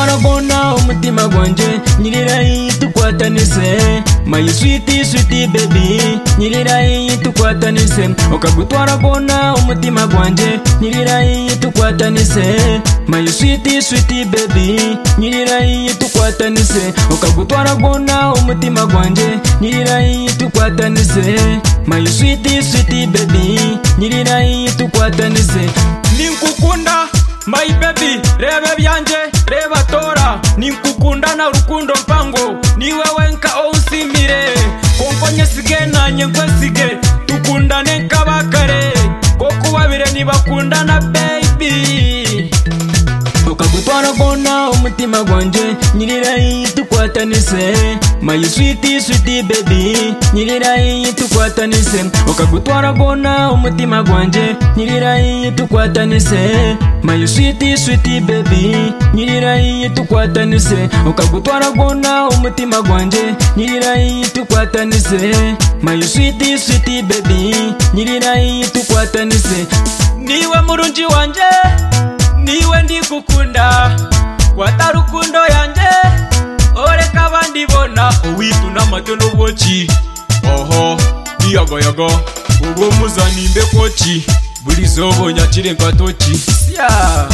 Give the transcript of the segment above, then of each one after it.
Okagutwara gona umutima gwanje nyirirayi tukwatanise. My sweetie sweetie baby nyirirayi tukwatanise. Okagutwara gona umutima gwanje nyirirayi tukwatanise. My sweetie sweetie baby nyirirayi tukwatanise. Okagutwara gona umutima gwanje nyirirayi tukwatanise. My sweetie sweetie baby nyirirayi tukwatanise. Ninkukunda my baby reba byanje reba tora. Ninkukunda na rukundo mpango ni wewe nka onsimire. Konkonye sige nanye nkwesige tukundane nkabakare koko babire nibakundana baby. Okagutwara gona umutima gwanje nyirirayi tukwatanise. My sweetie sweetie baby nyirirayi tukwatanise. Okagutwara gona umutima gwanje nyirirayi tukwatanise. My sweetie sweetie baby nyirirayi tukwatanise. Okagutwara gona umutima gwanje nyirirayi tukwatanise. My sweetie sweetie baby nyirirayi tukwatanise. Niwe murunji wanje niwe ndikukunda kwata rukundo yanje oreka abandi bona uwitu n'amato n'ubwoki. Oho niyagoyago ubwo muzanimbe koki buri zobo nyakire nkatoki sya.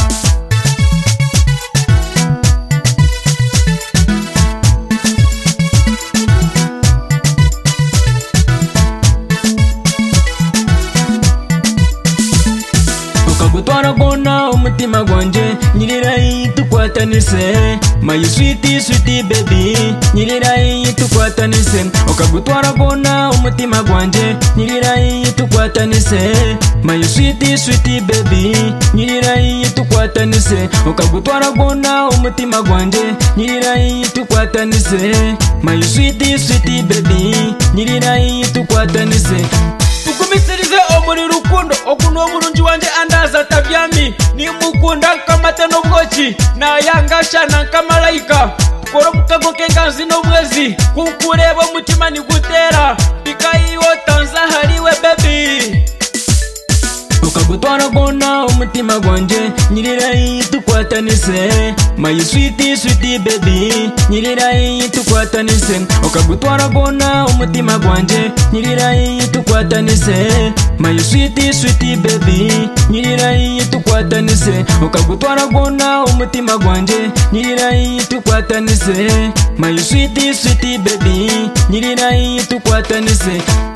Okagutwara gona umutima gwanje nyirirayi tukwatanise. My sweetie sweetie baby nyirirayi tukwatanise. Okagutwara gona umutima gwanje nyirirayi tukwatanise. My sweetie sweetie baby nyirirayi tukwatanise. Okagutwara gona umutima gwanje nyirirayi tukwatanise. My sweetie sweetie baby nyirirayi tukwatanise. Tukumisirize omuri rukundo okuno omurunji wanje andaza tabyami. Nimukunda nkamata n'ubwoki nayangasha nankamalayika. Koro mukago kenganzi n'obwezi kunkureba umutima nigutera bikayiwotanza hariwe baby. Okagutwara gona umutima gwanje nyirirayi tukwatanise. My sweetie sweetie baby nyirirayi tukwatanise. Okagutwara gona umutima gwanje nyirirayi tukwatanise. My sweetie sweetie baby nyirirayi tukwatanise. Okagutwara gona umutima gwanje nyirirayi tukwatanise. My sweetie sweetie baby nyirirayi tukwatanise.